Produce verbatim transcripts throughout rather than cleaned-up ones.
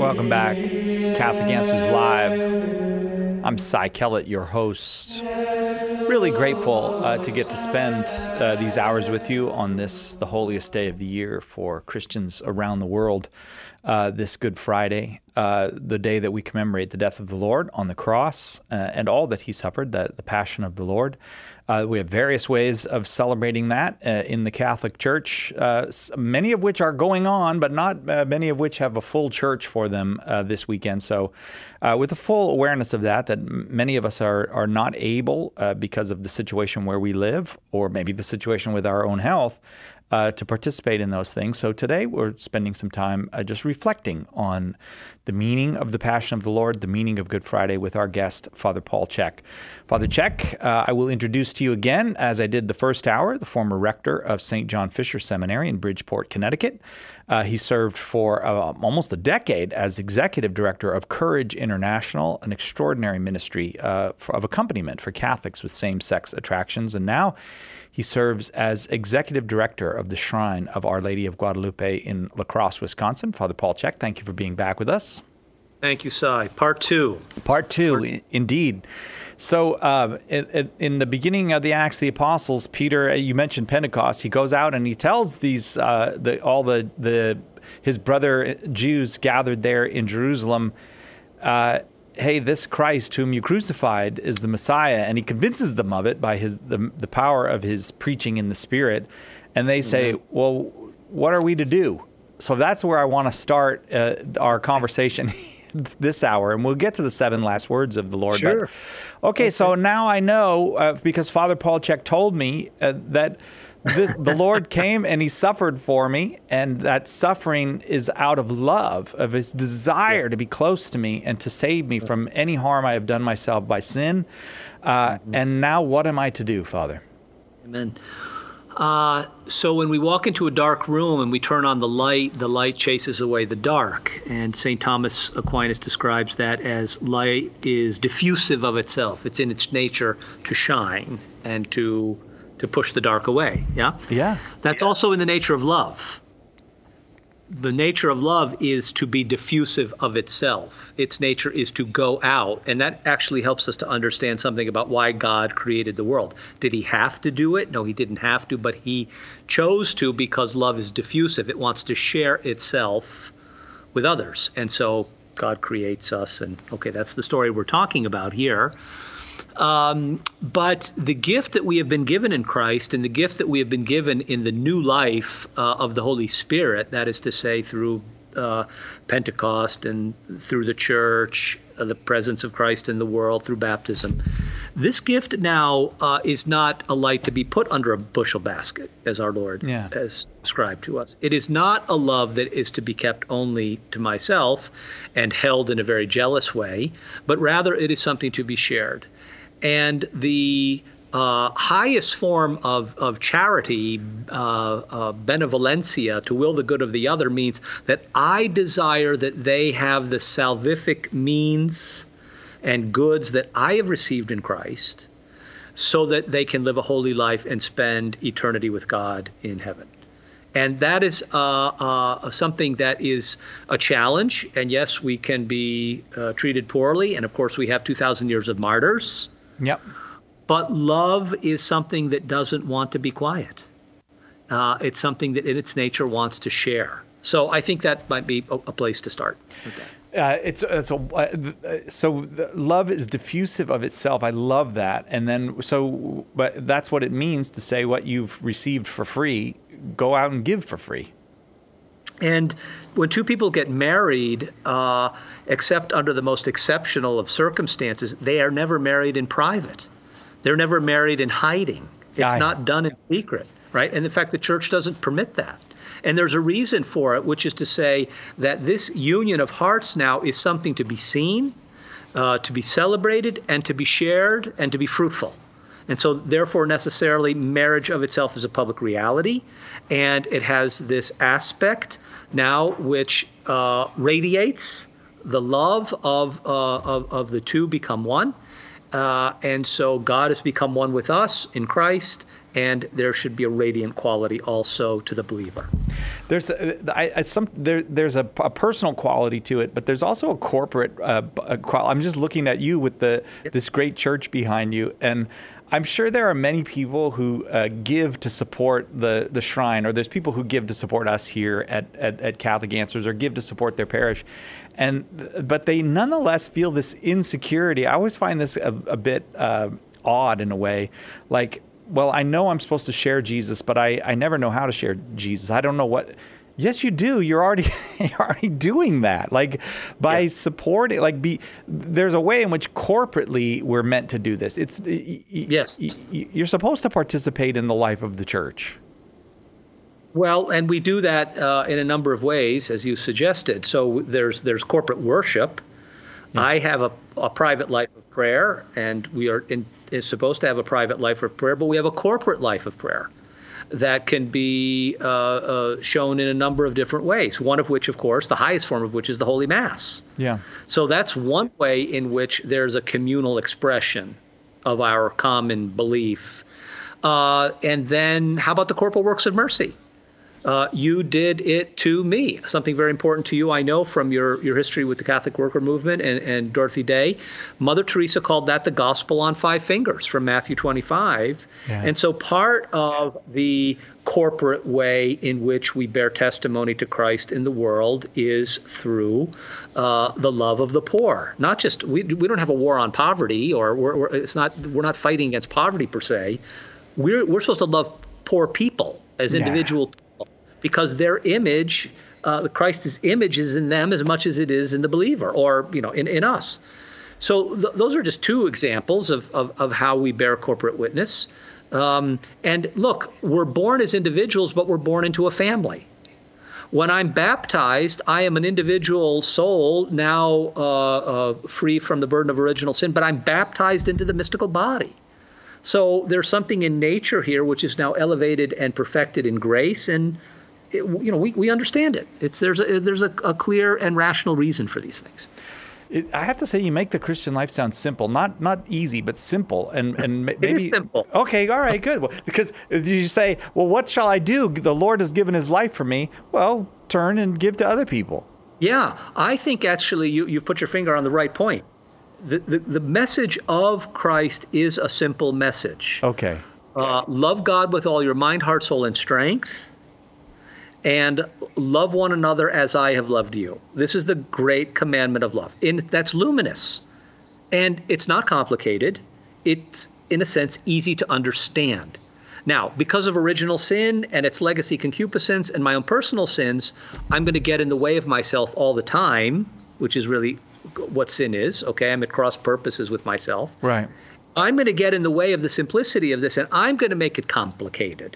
Welcome back. Catholic Answers Live. I'm Cy Kellett, your host. Really grateful uh, to get to spend uh, these hours with you on this, the holiest day of the year for Christians around the world, uh, this Good Friday, uh, the day that we commemorate the death of the Lord on the cross uh, and all that he suffered, the, the passion of the Lord. Uh, we have various ways of celebrating that uh, in the Catholic Church, uh, many of which are going on, but not uh, many of which have a full church for them uh, this weekend. So uh, with a full awareness of that, that many of us are, are not able, uh, because of the situation where we live, or maybe the situation with our own health, Uh, to participate in those things. So today we're spending some time uh, just reflecting on the meaning of the Passion of the Lord, the meaning of Good Friday with our guest, Father Paul Chek. Father Chek, uh, I will introduce to you again, as I did the first hour, the former rector of Saint John Fisher Seminary in Bridgeport, Connecticut. Uh, he served for uh, almost a decade as executive director of Courage International, an extraordinary ministry uh, for, of accompaniment for Catholics with same-sex attractions. And now he serves as executive director of the Shrine of Our Lady of Guadalupe in La Crosse, Wisconsin. Father Paul Chek, thank you for being back with us. Thank you, Cy. Part two. Part two, Part... indeed. So uh, in, in the beginning of the Acts of the Apostles, Peter, you mentioned Pentecost. He goes out and he tells these uh, the, all the the his brother Jews gathered there in Jerusalem, uh, hey, this Christ whom you crucified is the Messiah, and he convinces them of it by his the, the power of his preaching in the Spirit. And they say, mm-hmm. well, what are we to do? So that's where I want to start uh, our conversation this hour, and we'll get to the seven last words of the Lord. Sure. But, okay, okay, so now I know, uh, because Father Paul Chek told me uh, that the, the Lord came and he suffered for me, and that suffering is out of love, of his desire to be close to me and to save me from any harm I have done myself by sin. Uh, mm-hmm. And now what am I to do, Father? Amen. Uh, so when we walk into a dark room and we turn on the light, the light chases away the dark. And Saint Thomas Aquinas describes that as light is diffusive of itself. It's in its nature to shine and to to push the dark away. Yeah? Yeah. That's yeah. also in the nature of love. The nature of love is to be diffusive of itself. Its nature is to go out. And that actually helps us to understand something about why God created the world. Did he have to do it? No, he didn't have to, but he chose to because love is diffusive. It wants to share itself with others. And so God creates us. And okay, that's the story we're talking about here. Um, but the gift that we have been given in Christ, and the gift that we have been given in the new life uh, of the Holy Spirit, that is to say through uh, Pentecost and through the church, uh, the presence of Christ in the world, through baptism, this gift now uh, is not a light to be put under a bushel basket, as our Lord yeah. has described to us. It is not a love that is to be kept only to myself and held in a very jealous way, but rather it is something to be shared. And the uh, highest form of, of charity, uh, uh, benevolencia, to will the good of the other, means that I desire that they have the salvific means and goods that I have received in Christ so that they can live a holy life and spend eternity with God in heaven. And that is uh, uh, something that is a challenge. And yes, we can be uh, treated poorly. And of course, we have two thousand years of martyrs. Yep. But love is something that doesn't want to be quiet. Uh, it's something that in its nature wants to share. So I think that might be a, a place to start. Okay. Uh, it's it's a uh, so the love is diffusive of itself. I love that, and then so but that's what it means to say what you've received for free, go out and give for free. And when two people get married, uh, except under the most exceptional of circumstances, they are never married in private. They're never married in hiding. It's Aye. not done in secret, right? And in fact, the church doesn't permit that. And there's a reason for it, which is to say that this union of hearts now is something to be seen, uh, to be celebrated, and to be shared, and to be fruitful. And so therefore, necessarily, marriage of itself is a public reality. And it has this aspect now which uh, radiates the love of, uh, of of the two become one. Uh, and so God has become one with us in Christ, and there should be a radiant quality also to the believer. There's a, I, I, some there there's a, a personal quality to it, but there's also a corporate uh, quality. I'm just looking at you with the yep. this great church behind you, and I'm sure there are many people who uh, give to support the, the shrine, or there's people who give to support us here at, at, at Catholic Answers, or give to support their parish, and but they nonetheless feel this insecurity. I always find this a, a bit uh, odd in a way, like, well, I know I'm supposed to share Jesus, but I, I never know how to share Jesus. I don't know what. Yes, you do. You're already you're already doing that. Like by yeah. supporting, like be. There's a way in which corporately we're meant to do this. It's yes. You're supposed to participate in the life of the church. Well, and we do that uh, in a number of ways, as you suggested. So there's there's corporate worship. Yeah. I have a, a private life of prayer, and we are in, is supposed to have a private life of prayer, but we have a corporate life of prayer that can be uh, uh, shown in a number of different ways, one of which, of course, the highest form of which is the Holy Mass. Yeah. So that's one way in which there's a communal expression of our common belief. Uh, and then how about the corporal works of mercy? Uh, you did it to me, something very important to you, I know, from your, your history with the Catholic Worker Movement and, and Dorothy Day. Mother Teresa called that the gospel on five fingers from Matthew twenty-five. Yeah. And so part of the corporate way in which we bear testimony to Christ in the world is through uh, the love of the poor. Not just, we, we don't have a war on poverty, or we're, we're, it's not, we're not fighting against poverty per se. We're, we're supposed to love poor people as individual people. Yeah. Because their image, uh, Christ's image is in them as much as it is in the believer, or you know, in, in us. So th- those are just two examples of, of, of how we bear corporate witness. Um, and look, we're born as individuals, but we're born into a family. When I'm baptized, I am an individual soul now uh, uh, free from the burden of original sin, but I'm baptized into the mystical body. So there's something in nature here which is now elevated and perfected in grace, and It, you know, we, we understand it. It's there's a, there's a, a clear and rational reason for these things. It, I have to say, you make the Christian life sound simple, not not easy, but simple, and and maybe it is simple. Okay, all right, good. Well, because you say, well, what shall I do? The Lord has given His life for me. Well, turn and give to other people. Yeah, I think actually you you put your finger on the right point. The the, the message of Christ is a simple message. Okay. Uh, love God with all your mind, heart, soul, and strength. And love one another as I have loved you. This is the great commandment of love. And that's luminous. And it's not complicated. It's, in a sense, easy to understand. Now, because of original sin and its legacy concupiscence and my own personal sins, I'm going to get in the way of myself all the time, which is really what sin is. Okay, I'm at cross purposes with myself. Right. I'm going to get in the way of the simplicity of this, and I'm going to make it complicated.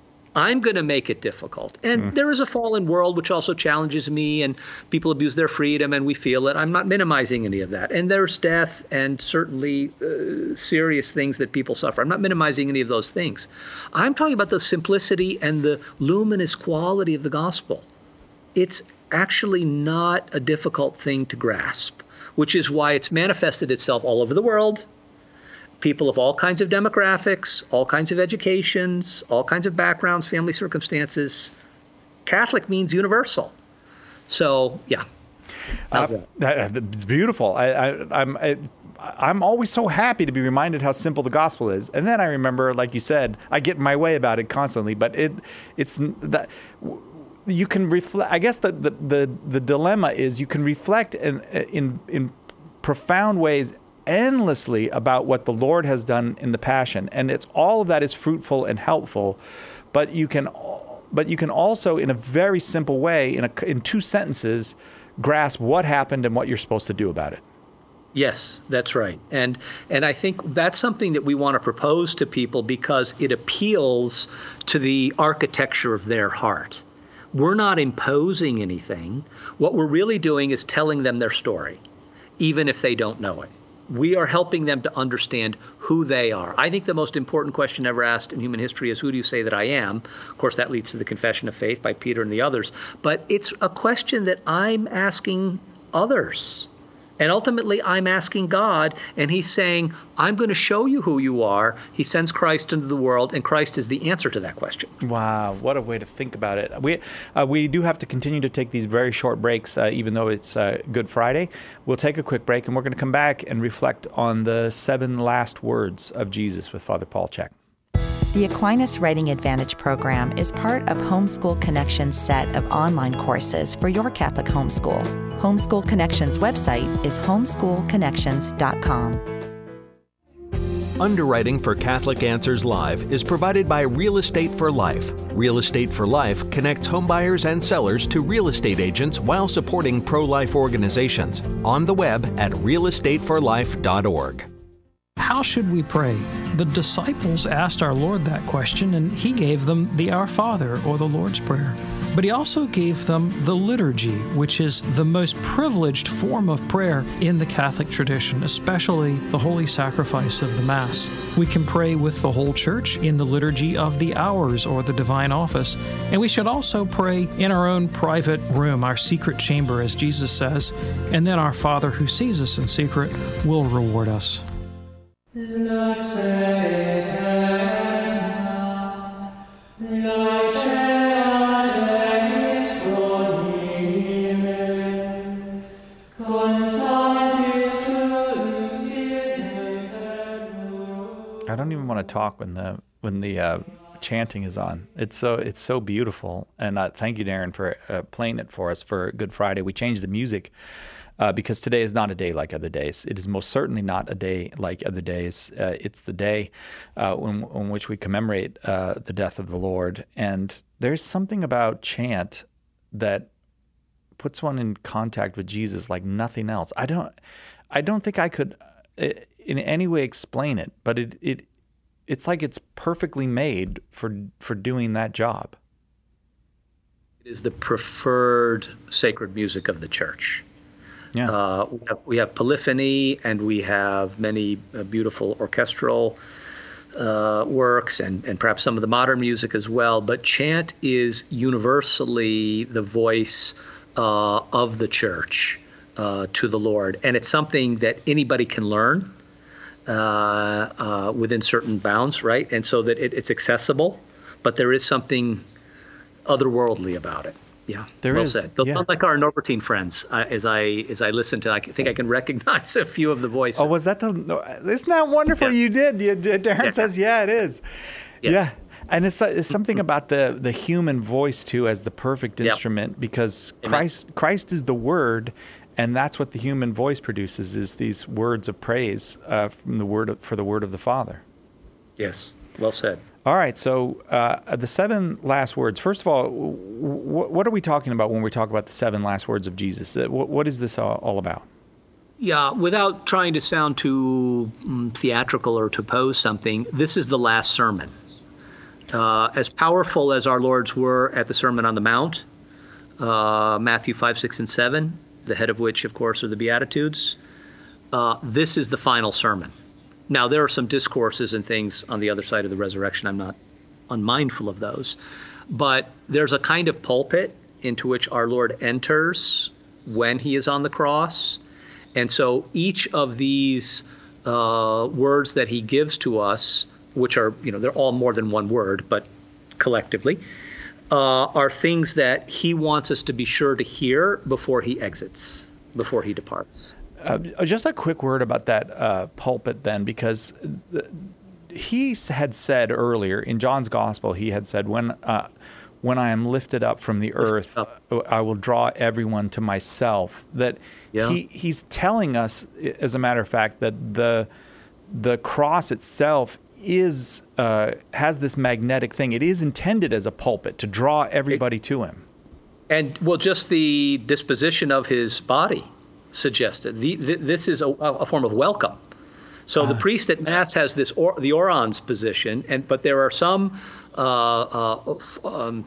I'm going to make it difficult. And mm. there is a fallen world which also challenges me, and people abuse their freedom, and we feel it. I'm not minimizing any of that. And there's death and certainly uh, serious things that people suffer. I'm not minimizing any of those things. I'm talking about the simplicity and the luminous quality of the gospel. It's actually not a difficult thing to grasp, which is why it's manifested itself all over the world. People of all kinds of demographics, all kinds of educations, all kinds of backgrounds, family circumstances. Catholic means universal. So, yeah. How's uh, that? It's beautiful. I, I, I'm I, I'm always so happy to be reminded how simple the gospel is. And then I remember, like you said, I get in my way about it constantly. But it it's that you can reflect. I guess the, the, the, the dilemma is you can reflect in in in profound ways endlessly about what the Lord has done in the Passion, and it's all of that is fruitful and helpful, but you can, but you can also, in a very simple way, in a, in two sentences, grasp what happened and what you're supposed to do about it. Yes, that's right, and and I think that's something that we want to propose to people because it appeals to the architecture of their heart. We're not imposing anything. What we're really doing is telling them their story, even if they don't know it. We are helping them to understand who they are. I think the most important question ever asked in human history is, who do you say that I am? Of course, that leads to the Confession of Faith by Peter and the others. But it's a question that I'm asking others. And ultimately, I'm asking God, and he's saying, I'm going to show you who you are. He sends Christ into the world, and Christ is the answer to that question. Wow, what a way to think about it. We uh, we do have to continue to take these very short breaks, uh, even though it's uh, Good Friday. We'll take a quick break, and we're going to come back and reflect on the seven last words of Jesus with Father Paul Chek. The Aquinas Writing Advantage program is part of Homeschool Connections' set of online courses for your Catholic homeschool. Homeschool Connections' website is homeschool connections dot com. Underwriting for Catholic Answers Live is provided by Real Estate for Life. Real Estate for Life connects homebuyers and sellers to real estate agents while supporting pro-life organizations. On the web at real estate for life dot org. How should we pray? The disciples asked our Lord that question, and he gave them the Our Father, or the Lord's Prayer. But he also gave them the liturgy, which is the most privileged form of prayer in the Catholic tradition, especially the holy sacrifice of the Mass. We can pray with the whole Church in the liturgy of the hours or the divine office, and we should also pray in our own private room, our secret chamber, as Jesus says, and then our Father who sees us in secret will reward us. I don't even want to talk when the when the uh, chanting is on. It's so it's so beautiful, and uh, thank you, Darren, for uh, playing it for us for Good Friday. We changed the music uh, because today is not a day like other days. It is most certainly not a day like other days. Uh, it's the day uh, in, in which we commemorate uh, the death of the Lord, and there's something about chant that puts one in contact with Jesus like nothing else. I don't I don't think I could in any way explain it, but it, it it's like it's perfectly made for for doing that job. It is the preferred sacred music of the Church. Yeah. Uh, we, have, we have polyphony, and we have many uh, beautiful orchestral uh, works, and, and perhaps some of the modern music as well. But chant is universally the voice uh, of the Church uh, to the Lord, and it's something that anybody can learn uh, uh, within certain bounds, right? And so that it, it's accessible, but there is something otherworldly about it. Yeah, there well is. Said. Those yeah. sound like our Norbertine friends. Uh, as I as I listen to, I think I can recognize a few of the voices. Oh, was that the? Isn't that wonderful? Yeah. You did. You, Darren yeah. says, "Yeah, it is." Yeah, yeah. And it's, it's something about the the human voice too as the perfect instrument, yep. because Amen. Christ Christ is the Word, and that's what the human voice produces is these words of praise uh, from the word of, for the word of the Father. Yes, well said. All right, so uh, the seven last words. First of all, w- what are we talking about when we talk about the seven last words of Jesus? What, what is this all, all about? Yeah, without trying to sound too um, theatrical or to pose something, this is the last sermon. Uh, as powerful as our Lord's were at the Sermon on the Mount, uh, Matthew five, six, and seven, the head of which, of course, are the Beatitudes, uh, this is the final sermon. Now, there are some discourses and things on the other side of the resurrection. I'm not unmindful of those. But there's a kind of pulpit into which our Lord enters when he is on the cross. And so each of these uh, words that he gives to us, which are, you know, they're all more than one word, but collectively, uh, are things that he wants us to be sure to hear before he exits, before he departs. Uh, just a quick word about that uh, pulpit then, because th- he had said earlier in John's Gospel, he had said, when uh, when I am lifted up from the earth, I will draw everyone to myself. That yeah. he he's telling us, as a matter of fact, that the the cross itself is uh, has this magnetic thing. It is intended as a pulpit to draw everybody it, to him. And, well, just the disposition of his body suggested. The, the, this is a, a form of welcome. So uh, the priest at Mass has this or, the orans position, and but there are some uh, uh, um,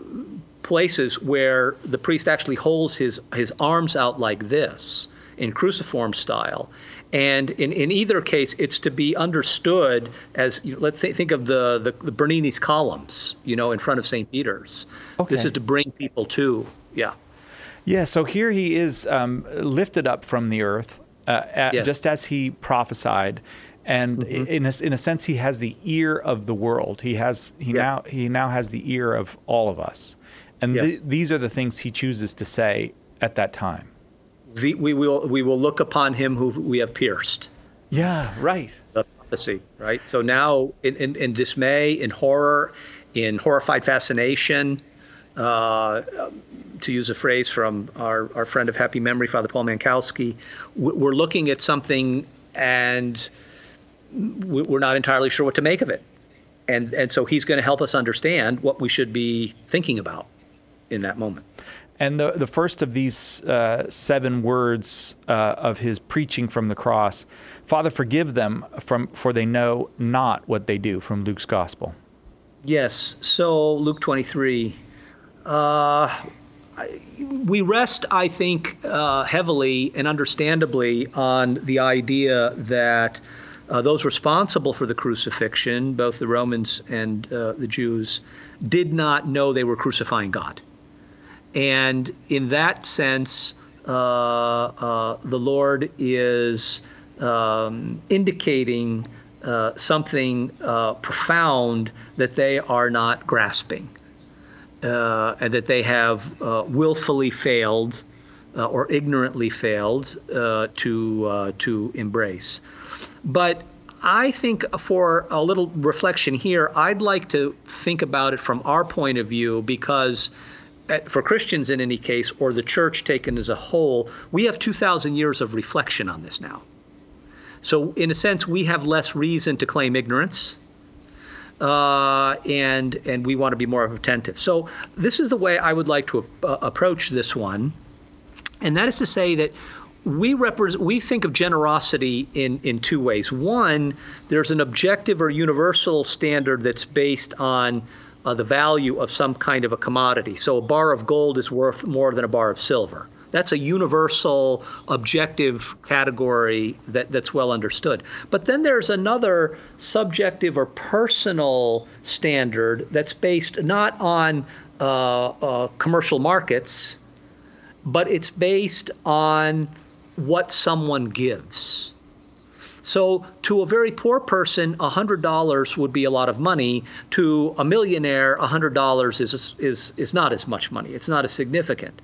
places where the priest actually holds his his arms out like this in cruciform style. And in, in either case, it's to be understood as, you know, let's th- think of the, the, the Bernini's columns, you know, in front of Saint Peter's. Okay. This is to bring people to, yeah. Yeah, so here he is um, lifted up from the earth, uh, Yes. just as he prophesied. And Mm-hmm. in a, in a sense, he has the ear of the world. He has he Yeah. now he now has the ear of all of us, and Yes. th- these are the things he chooses to say at that time. We, we will we will look upon him who we have pierced. Yeah, right. The prophecy, right? So now, in, in, in dismay, in horror, in horrified fascination, uh, to use a phrase from our, our friend of happy memory, Father Paul Mankowski, we're looking at something and we're not entirely sure what to make of it. And and so he's going to help us understand what we should be thinking about in that moment. And the the first of these uh, seven words uh, of his preaching from the cross, Father, forgive them, from for they know not what they do, from Luke's Gospel. Yes. So Luke twenty-three. Uh, we rest, I think, uh, heavily and understandably on the idea that uh, those responsible for the crucifixion, both the Romans and uh, the Jews, did not know they were crucifying God. And in that sense, uh, uh, the Lord is um, indicating uh, something uh, profound that they are not grasping. Uh, and that they have uh, willfully failed uh, or ignorantly failed uh, to uh, to embrace. But I think for a little reflection here, I'd like to think about it from our point of view, because at, for Christians in any case, or the church taken as a whole, we have two thousand years of reflection on this now. So in a sense, we have less reason to claim ignorance. Uh, and and we want to be more attentive. So this is the way I would like to uh, approach this one, and that is to say that we represent we think of generosity in in two ways. One, there's an objective or universal standard that's based on uh, the value of some kind of a commodity. So a bar of gold is worth more than a bar of silver. That's a universal, objective category that, that's well understood. But then there's another subjective or personal standard that's based not on uh, uh, commercial markets, but it's based on what someone gives. So to a very poor person, one hundred dollars would be a lot of money. To a millionaire, one hundred dollars is is is not as much money. It's not as significant.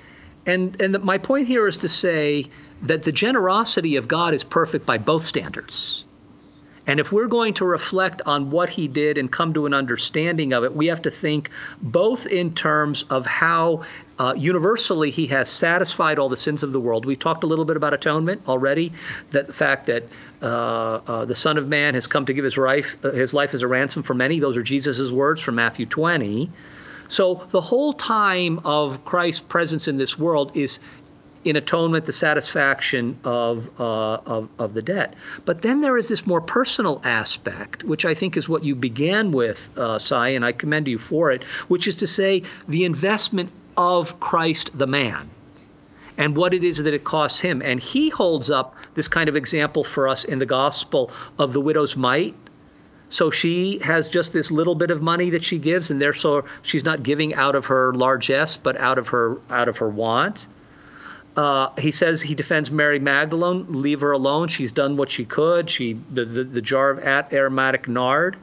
And and the, my point here is to say that the generosity of God is perfect by both standards. And if we're going to reflect on what he did and come to an understanding of it, we have to think both in terms of how uh, universally he has satisfied all the sins of the world. We talked a little bit about atonement already, that the fact that uh, uh, the Son of Man has come to give his life, uh, his life as a ransom for many. Those are Jesus's words from Matthew twenty. So the whole time of Christ's presence in this world is in atonement, the satisfaction of, uh, of of the debt. But then there is this more personal aspect, which I think is what you began with, uh, Sai, and I commend you for it, which is to say the investment of Christ the man and what it is that it costs him. And he holds up this kind of example for us in the gospel of the widow's mite. So she has just this little bit of money that she gives, and therefore she's not giving out of her largesse, but out of her out of her want. Uh, he says he defends Mary Magdalene, leave her alone. She's done what she could. She the, the, the jar of aromatic nard.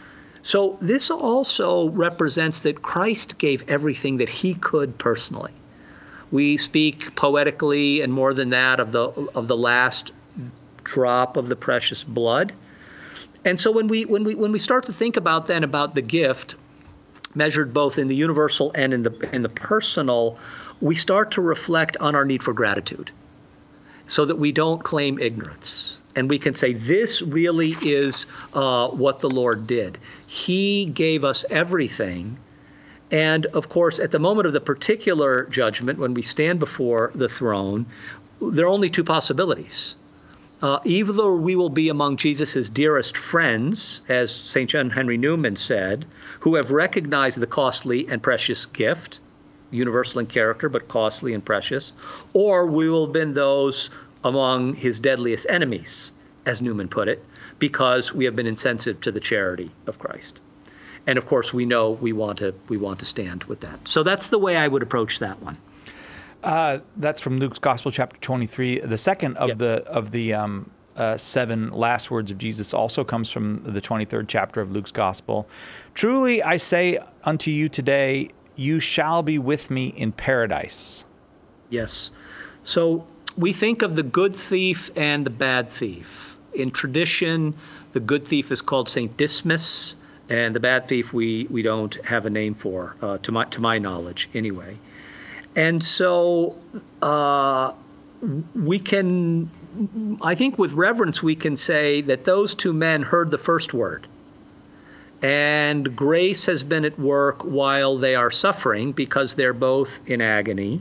So this also represents that Christ gave everything that he could personally. We speak poetically and more than that of the of the last drop of the precious blood. And so when we when we when we start to think about then about the gift, measured both in the universal and in the in the personal, we start to reflect on our need for gratitude, so that we don't claim ignorance, and we can say this really is uh, what the Lord did. He gave us everything, and of course, at the moment of the particular judgment, when we stand before the throne, there are only two possibilities. Uh, either we will be among Jesus' dearest friends, as Saint John Henry Newman said, who have recognized the costly and precious gift, universal in character, but costly and precious, or we will have been those among his deadliest enemies, as Newman put it, because we have been insensitive to the charity of Christ. And of course, we know we want to we want to stand with that. So that's the way I would approach that one. Uh, that's from Luke's Gospel, chapter twenty-three. The second of Yep. the of the um, uh, seven last words of Jesus also comes from the twenty-third chapter of Luke's Gospel. Truly, I say unto you today, you shall be with me in paradise. Yes. So we think of the good thief and the bad thief. In tradition, the good thief is called Saint Dismas, and the bad thief we, we don't have a name for, uh, to my to my knowledge, anyway. And so uh, we can, I think with reverence, we can say that those two men heard the first word. And grace has been at work while they are suffering because they're both in agony.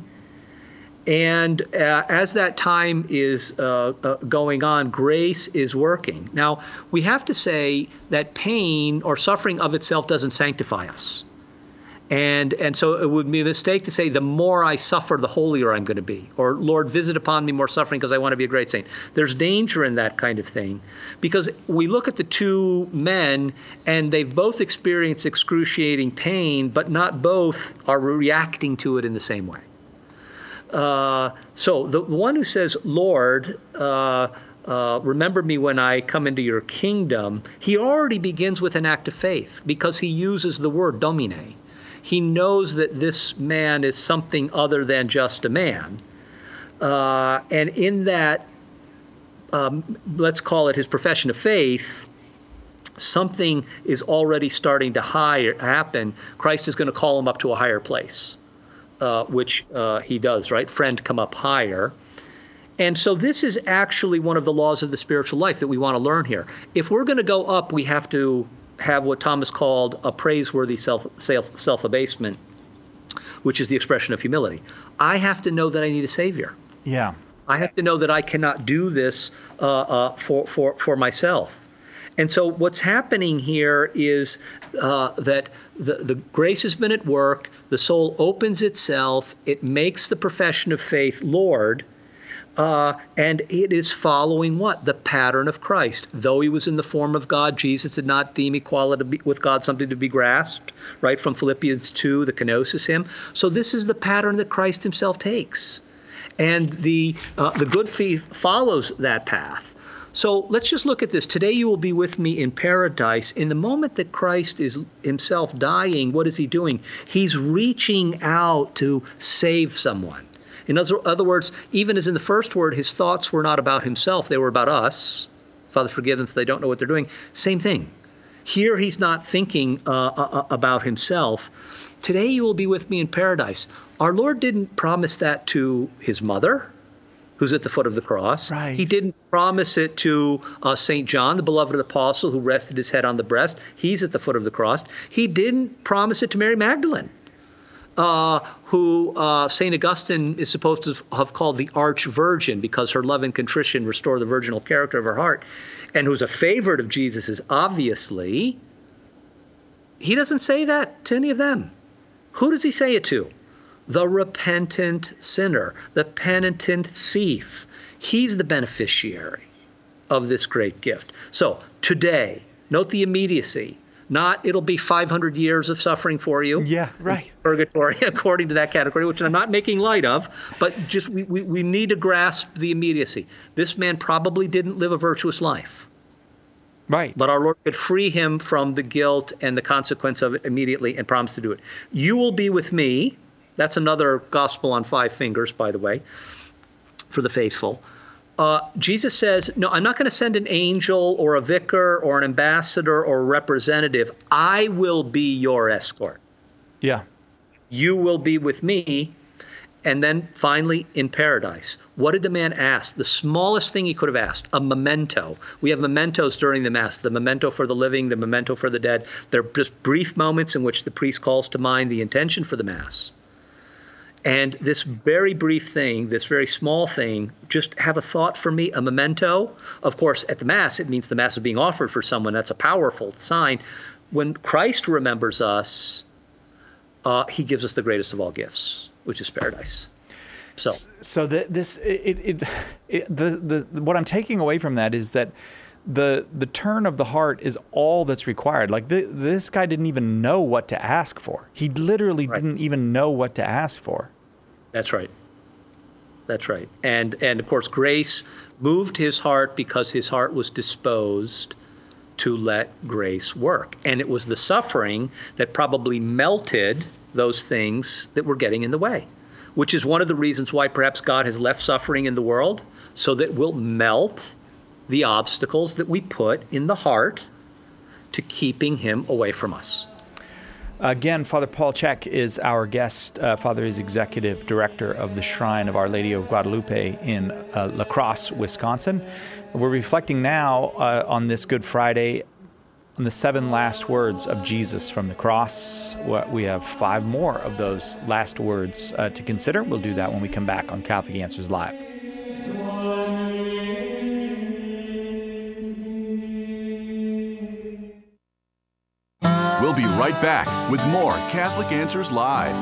And uh, as that time is uh, uh, going on, grace is working. Now, we have to say that pain or suffering of itself doesn't sanctify us. And and so it would be a mistake to say, the more I suffer, the holier I'm going to be. Or, Lord, visit upon me more suffering because I want to be a great saint. There's danger in that kind of thing. Because we look at the two men, and they've both experienced excruciating pain, but not both are reacting to it in the same way. Uh, so the one who says, Lord, uh, uh, remember me when I come into your kingdom, he already begins with an act of faith because he uses the word Domine. He knows that this man is something other than just a man. Uh, and in that, um, let's call it his profession of faith, something is already starting to higher, happen. Christ is going to call him up to a higher place. Uh, which uh, he does, right? Friend, come up higher. And so this is actually one of the laws of the spiritual life that we want to learn here. If we're going to go up, we have to have what Thomas called a praiseworthy self, self, self-abasement, which is the expression of humility. I have to know that I need a savior. Yeah. I have to know that I cannot do this uh, uh, for, for, for myself. And so what's happening here is uh, that the, the grace has been at work. The soul opens itself. It makes the profession of faith, Lord, uh, and it is following what? The pattern of Christ. Though he was in the form of God, Jesus did not deem equality with God something to be grasped, right? From Philippians two, the kenosis hymn. So this is the pattern that Christ himself takes. And the uh, the good thief follows that path. So let's just look at this. Today you will be with me in paradise. In the moment that Christ is himself dying, what is he doing? He's reaching out to save someone. In other words, even as in the first word, his thoughts were not about himself. They were about us. Father, forgive them, for they don't know what they're doing. Same thing. Here he's not thinking uh, uh, about himself. Today you will be with me in paradise. Our Lord didn't promise that to his mother, who's at the foot of the cross. Right. He didn't promise it to uh, Saint John, the beloved apostle, who rested his head on the breast. He's at the foot of the cross. He didn't promise it to Mary Magdalene, uh, who uh, Saint Augustine is supposed to have called the Arch Virgin because her love and contrition restore the virginal character of her heart, and who's a favorite of Jesus's, obviously. He doesn't say that to any of them. Who does he say it to? The repentant sinner, the penitent thief. He's the beneficiary of this great gift. So today, note the immediacy. Not it'll be five hundred years of suffering for you. Yeah, right. Purgatory, according to that category, which I'm not making light of, but just we, we, we need to grasp the immediacy. This man probably didn't live a virtuous life. Right. But our Lord could free him from the guilt and the consequence of it immediately and promised to do it. You will be with me. That's another gospel on five fingers, by the way, for the faithful. Uh, Jesus says, no, I'm not going to send an angel or a vicar or an ambassador or a representative. I will be your escort. Yeah. You will be with me. And then finally, in paradise. What did the man ask? The smallest thing he could have asked, a memento. We have mementos during the Mass, the memento for the living, the memento for the dead. They're just brief moments in which the priest calls to mind the intention for the Mass. And this very brief thing, this very small thing, just have a thought for me, a memento. Of course, at the Mass, it means the Mass is being offered for someone. That's a powerful sign. When Christ remembers us, uh, he gives us the greatest of all gifts, which is paradise. So, so the, this, it, it, it, the, the, what I'm taking away from that is that the, the turn of the heart is all that's required. Like the, this guy didn't even know what to ask for. He literally right. didn't even know what to ask for. That's right. That's right. And and of course, grace moved his heart because his heart was disposed to let grace work. And it was the suffering that probably melted those things that were getting in the way, which is one of the reasons why perhaps God has left suffering in the world, so that we'll melt the obstacles that we put in the heart to keeping him away from us. Again, Father Paul Chek is our guest. Uh, Father is executive director of the Shrine of Our Lady of Guadalupe in uh, La Crosse, Wisconsin. We're reflecting now uh, on this Good Friday on the seven last words of Jesus from the cross. We have five more of those last words uh, to consider. We'll do that when we come back on Catholic Answers Live. We'll be right back with more Catholic Answers Live.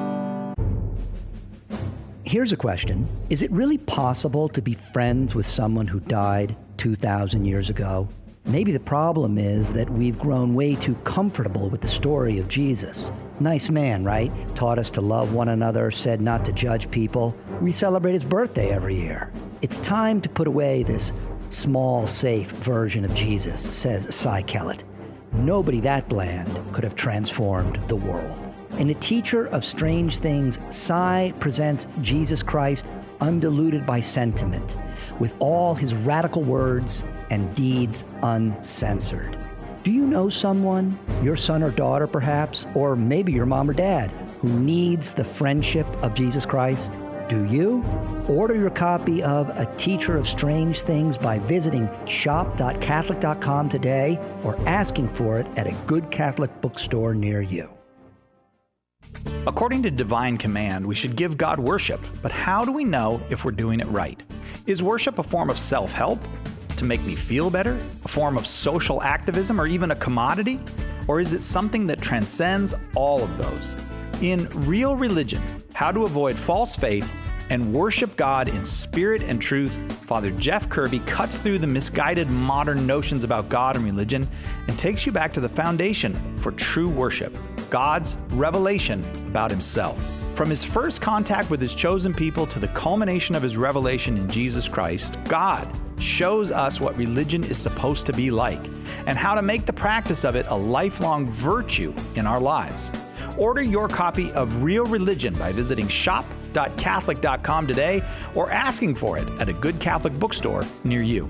Here's a question. Is it really possible to be friends with someone who died two thousand years ago? Maybe the problem is that we've grown way too comfortable with the story of Jesus. Nice man, right? Taught us to love one another, said not to judge people. We celebrate his birthday every year. It's time to put away this small, safe version of Jesus, says Cy Kellett. Nobody that bland could have transformed the world. In A Teacher of Strange Things, Cy presents Jesus Christ undiluted by sentiment, with all his radical words and deeds uncensored. Do you know someone, your son or daughter perhaps, or maybe your mom or dad, who needs the friendship of Jesus Christ? Do you? Order your copy of A Teacher of Strange Things by visiting shop dot catholic dot com today or asking for it at a good Catholic bookstore near you. According to divine command, we should give God worship, but how do we know if we're doing it right? Is worship a form of self-help to make me feel better, a form of social activism, or even a commodity? Or is it something that transcends all of those? In Real Religion, How to Avoid False Faith and Worship God in Spirit and Truth, Father Jeff Kirby cuts through the misguided modern notions about God and religion and takes you back to the foundation for true worship, God's revelation about himself. From his first contact with his chosen people to the culmination of his revelation in Jesus Christ, God shows us what religion is supposed to be like and how to make the practice of it a lifelong virtue in our lives. Order your copy of Real Religion by visiting shop dot catholic dot com today or asking for it at a good Catholic bookstore near you.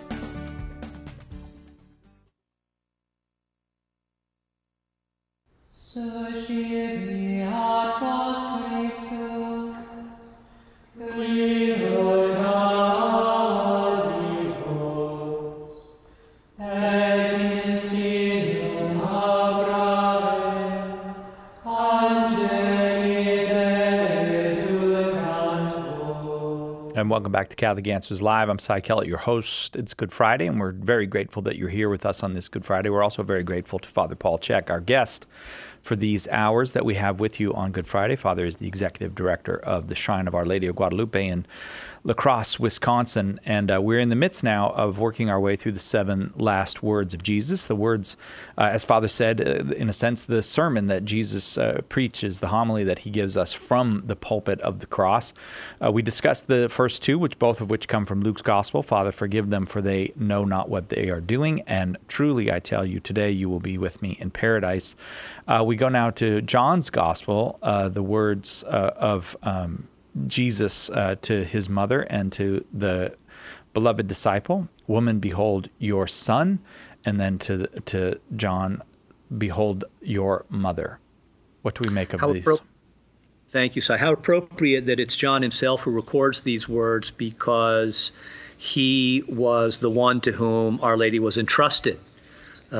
And welcome back to Catholic Answers Live. I'm Cy Kellett, your host. It's Good Friday, and we're very grateful that you're here with us on this Good Friday. We're also very grateful to Father Paul Chek, our guest, for these hours that we have with you on Good Friday. Father is the executive director of the Shrine of Our Lady of Guadalupe in La Crosse, Wisconsin, and uh, we're in the midst now of working our way through the seven last words of Jesus. The words, uh, as Father said, uh, in a sense, the sermon that Jesus uh, preaches, the homily that he gives us from the pulpit of the cross. Uh, we discussed the first two, which both of which come from Luke's Gospel. Father, forgive them, for they know not what they are doing. And truly, I tell you, today you will be with me in paradise. Uh, we go now to John's Gospel, uh, the words uh, of um, Jesus uh, to his mother and to the beloved disciple, "Woman, behold your son," and then to to John, "Behold your mother." What do we make of How these? Appro- Thank you, Si. How appropriate that it's John himself who records these words, because he was the one to whom Our Lady was entrusted uh,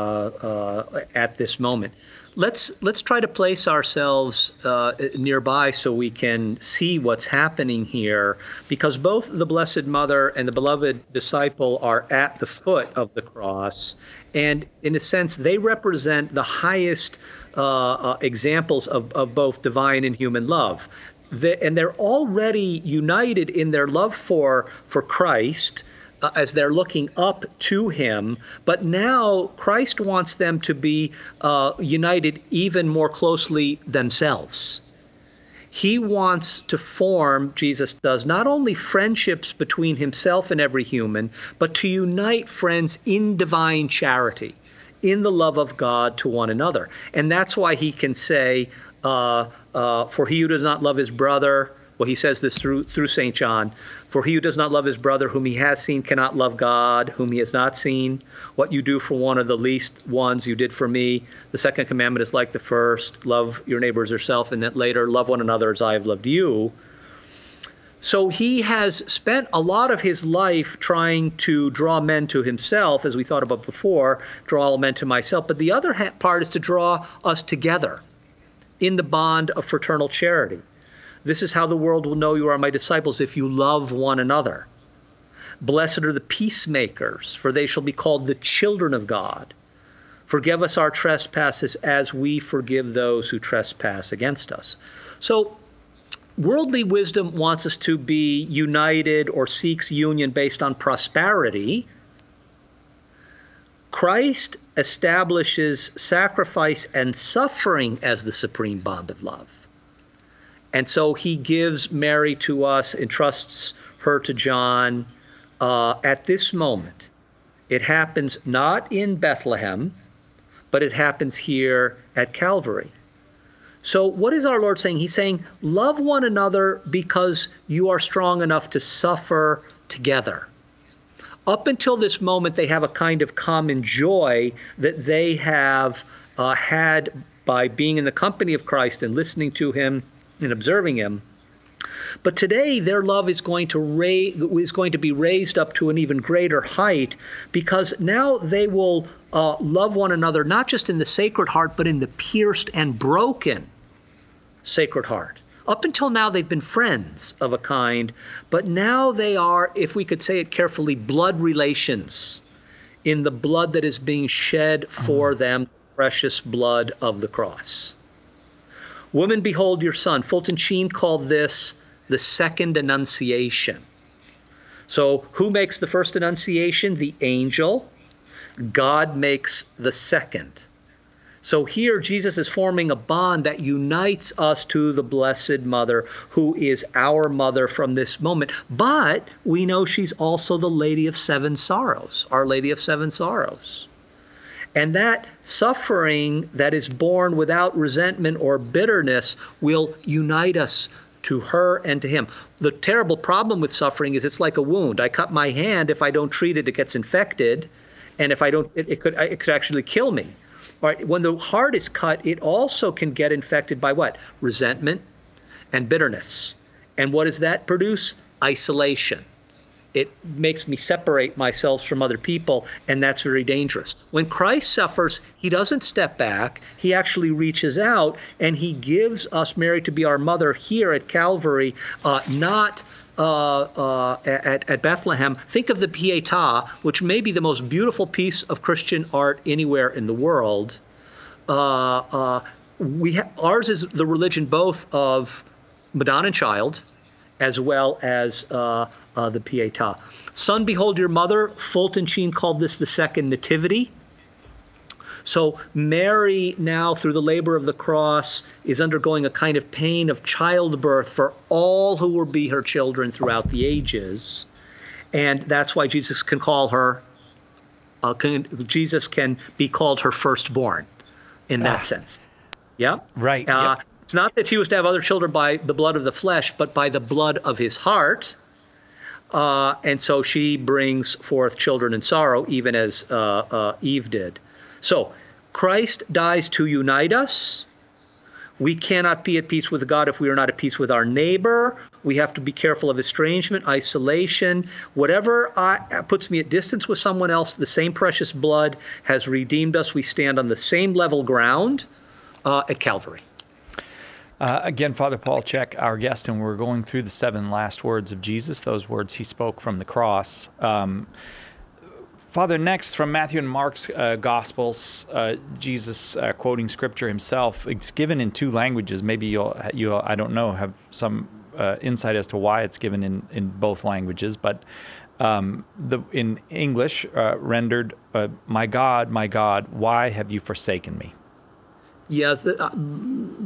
uh, at this moment. Let's let's try to place ourselves uh, nearby so we can see what's happening here, because both the Blessed Mother and the beloved disciple are at the foot of the cross, and in a sense they represent the highest uh, uh, examples of, of both divine and human love. The, and they're already united in their love for for Christ, Uh, as they're looking up to him. But now Christ wants them to be uh, united even more closely themselves. He wants to form, Jesus does, not only friendships between himself and every human, but to unite friends in divine charity, in the love of God to one another. And that's why he can say, uh, uh, for he who does not love his brother, well, he says this through through Saint John, for he who does not love his brother whom he has seen cannot love God whom he has not seen. What you do for one of the least ones you did for me. The second commandment is like the first, love your neighbor as yourself, and then later, love one another as I have loved you. So he has spent a lot of his life trying to draw men to himself, as we thought about before, draw all men to myself. But the other ha- part is to draw us together in the bond of fraternal charity. This is how the world will know you are my disciples, if you love one another. Blessed are the peacemakers, for they shall be called the children of God. Forgive us our trespasses as we forgive those who trespass against us. So worldly wisdom wants us to be united or seeks union based on prosperity. Christ establishes sacrifice and suffering as the supreme bond of love. And so he gives Mary to us, entrusts her to John uh, at this moment. It happens not in Bethlehem, but it happens here at Calvary. So what is our Lord saying? He's saying, love one another because you are strong enough to suffer together. Up until this moment, they have a kind of common joy that they have uh, had by being in the company of Christ and listening to him and observing him. But today their love is going to raise, is going to be raised up to an even greater height, because now they will uh, love one another not just in the Sacred Heart, but in the pierced and broken Sacred Heart. Up until now they've been friends of a kind, but now they are, if we could say it carefully, blood relations in the blood that is being shed for them, precious blood of the cross. Woman, behold your son. Fulton Sheen called this the second Annunciation. So who makes the first Annunciation? The angel. God makes the second. So here Jesus is forming a bond that unites us to the Blessed Mother, who is our mother from this moment. But we know she's also the Lady of Seven Sorrows, Our Lady of Seven Sorrows. And that suffering that is born without resentment or bitterness will unite us to her and to him. The terrible problem with suffering is it's like a wound. I cut my hand. If I don't treat it, it gets infected. And if I don't, it, it could it could actually kill me. All right. When the heart is cut, it also can get infected by what? Resentment and bitterness. And what does that produce? Isolation. It makes me separate myself from other people, and that's very dangerous. When Christ suffers, he doesn't step back. He actually reaches out, and he gives us Mary to be our mother here at Calvary, uh, not uh, uh, at, at Bethlehem. Think of the Pietà, which may be the most beautiful piece of Christian art anywhere in the world. Uh, uh, we ha- ours is the religion both of Madonna and Child, as well as uh, uh, the Pietà. Son, behold your mother. Fulton Sheen called this the second nativity. So Mary now, through the labor of the cross, is undergoing a kind of pain of childbirth for all who will be her children throughout the ages. And that's why Jesus can call her, uh, can, Jesus can be called her firstborn in that ah. sense. Yeah? Right. Uh, yep. It's not that she was to have other children by the blood of the flesh, but by the blood of his heart. Uh, and so she brings forth children in sorrow, even as uh, uh, Eve did. So Christ dies to unite us. We cannot be at peace with God if we are not at peace with our neighbor. We have to be careful of estrangement, isolation. Whatever I, puts me at distance with someone else, the same precious blood has redeemed us. We stand on the same level ground uh, at Calvary. Uh, again, Father Paul Chek, our guest, and we're going through the seven last words of Jesus, those words he spoke from the cross. Um, Father, next from Matthew and Mark's uh, Gospels, uh, Jesus uh, quoting Scripture himself. It's given in two languages. Maybe you'll, you I don't know, have some uh, insight as to why it's given in, in both languages. But um, the in English, uh, rendered, uh, "My God, my God, why have you forsaken me?" Yeah, the, uh,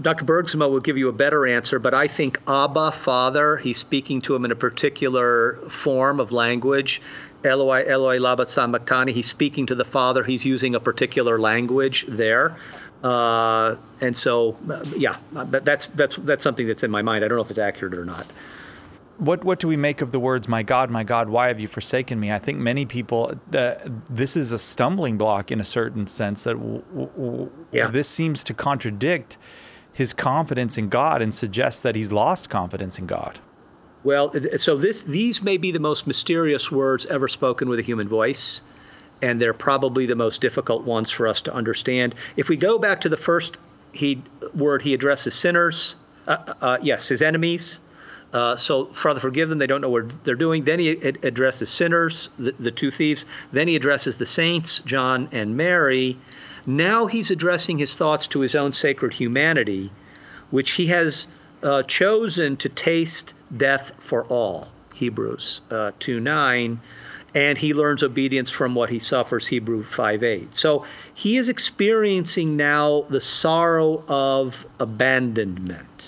Doctor Bergsma will give you a better answer, but I think Abba, Father, he's speaking to him in a particular form of language. Eloi, Eloi, lama sabachthani, he's speaking to the Father. He's using a particular language there. Uh, and so, uh, yeah, that's that's that's something that's in my mind. I don't know if it's accurate or not. What what do we make of the words, "My God, my God, why have you forsaken me"? I think many people, uh, this is a stumbling block in a certain sense, that w- w- yeah. this seems to contradict his confidence in God and suggests that he's lost confidence in God. Well, so this these may be the most mysterious words ever spoken with a human voice, and they're probably the most difficult ones for us to understand. If we go back to the first he, word, he addresses sinners, uh, uh, yes, his enemies. Uh, so, Father, forgive them, they don't know what they're doing. Then he ad- addresses sinners, the, the two thieves. Then he addresses the saints, John and Mary. Now he's addressing his thoughts to his own sacred humanity, which he has uh, chosen to taste death for all, Hebrews uh, two nine, and he learns obedience from what he suffers, Hebrews five eight. So he is experiencing now the sorrow of abandonment.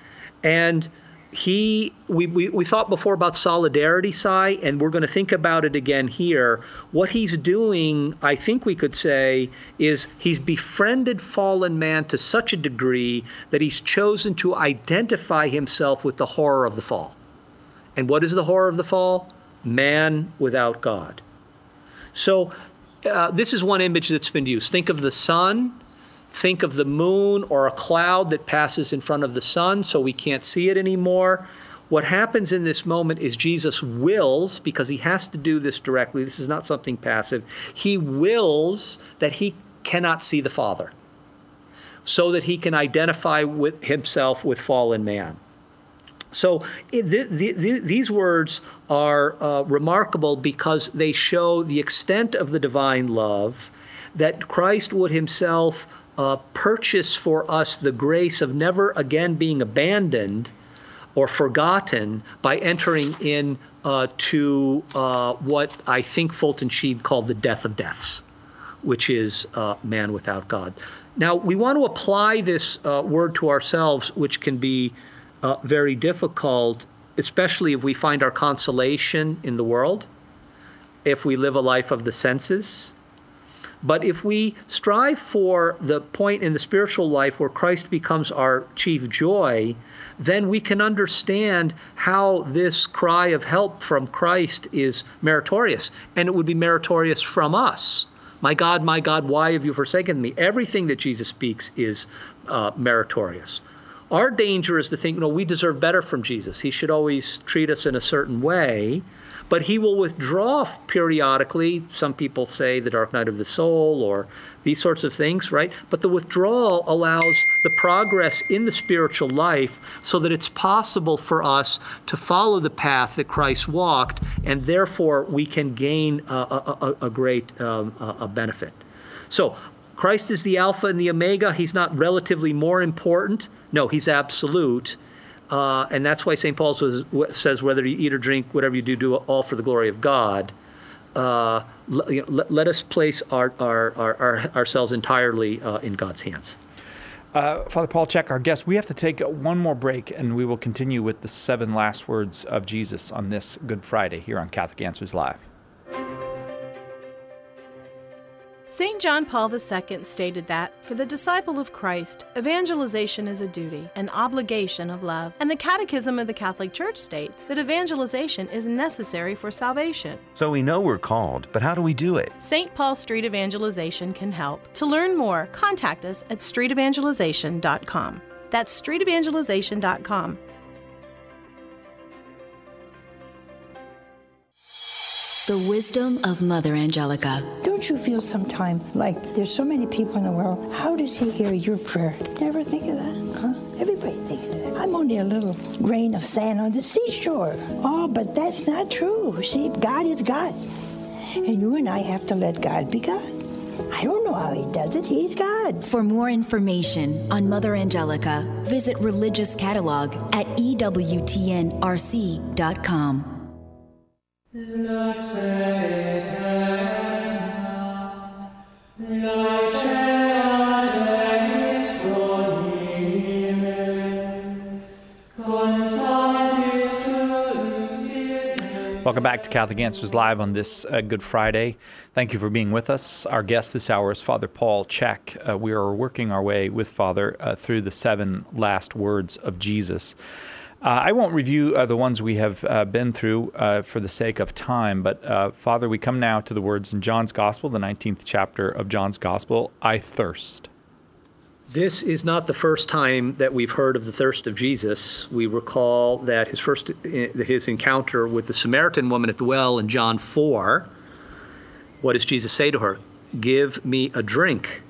And He, we, we, we thought before about solidarity, Sai, and we're going to think about it again here. What he's doing, I think we could say, is he's befriended fallen man to such a degree that he's chosen to identify himself with the horror of the fall. And what is the horror of the fall? Man without God. So uh, this is one image that's been used. Think of the sun. Think of the moon or a cloud that passes in front of the sun so we can't see it anymore. What happens in this moment is Jesus wills, because he has to do this directly, this is not something passive, he wills that he cannot see the Father so that he can identify with himself with fallen man. So the, the, the, these words are uh, remarkable because they show the extent of the divine love, that Christ would himself Uh, purchase for us the grace of never again being abandoned or forgotten by entering in uh, to uh, what I think Fulton Sheen called the death of deaths, which is uh, man without God. Now, we want to apply this uh, word to ourselves, which can be uh, very difficult, especially if we find our consolation in the world, if we live a life of the senses. But if we strive for the point in the spiritual life where Christ becomes our chief joy, then we can understand how this cry of help from Christ is meritorious. And it would be meritorious from us. My God, my God, why have you forsaken me? Everything that Jesus speaks is uh, meritorious. Our danger is to think, no, we deserve better from Jesus. He should always treat us in a certain way. But he will withdraw periodically. Some people say the dark night of the soul or these sorts of things, right? But the withdrawal allows the progress in the spiritual life so that it's possible for us to follow the path that Christ walked, and therefore we can gain a, a, a great um, a benefit. So Christ is the Alpha and the Omega. He's not relatively more important. No, he's absolute. Uh, and that's why Saint Paul says, says, whether you eat or drink, whatever you do, do all for the glory of God. Uh, let, let us place our, our, our, our ourselves entirely uh, in God's hands. Uh, Father Paul Chek, our guest, we have to take one more break, and we will continue with the seven last words of Jesus on this Good Friday here on Catholic Answers Live. Saint John Paul the Second stated that, for the disciple of Christ, evangelization is a duty, an obligation of love. And the Catechism of the Catholic Church states that evangelization is necessary for salvation. So we know we're called, but how do we do it? Saint Paul Street Evangelization can help. To learn more, contact us at street evangelization dot com. That's street evangelization dot com. The wisdom of Mother Angelica. Don't you feel sometime like there's so many people in the world? How does he hear your prayer? Never think of that, huh? Everybody thinks of that. I'm only a little grain of sand on the seashore. Oh, but that's not true. See, God is God. And you and I have to let God be God. I don't know how he does it. He's God. For more information on Mother Angelica, visit Religious Catalog at E W T N R C dot com. Laeternam, laeternam, Welcome back to Catholic Answers Live on this uh, Good Friday. Thank you for being with us. Our guest this hour is Father Paul Chek. Uh, we are working our way with Father uh, through the seven last words of Jesus. Uh, I won't review uh, the ones we have uh, been through uh, for the sake of time, but uh, Father, we come now to the words in John's Gospel, the nineteenth chapter of John's Gospel, I thirst. This is not the first time that we've heard of the thirst of Jesus. We recall that his first his encounter with the Samaritan woman at the well in John four. What does Jesus say to her? Give me a drink.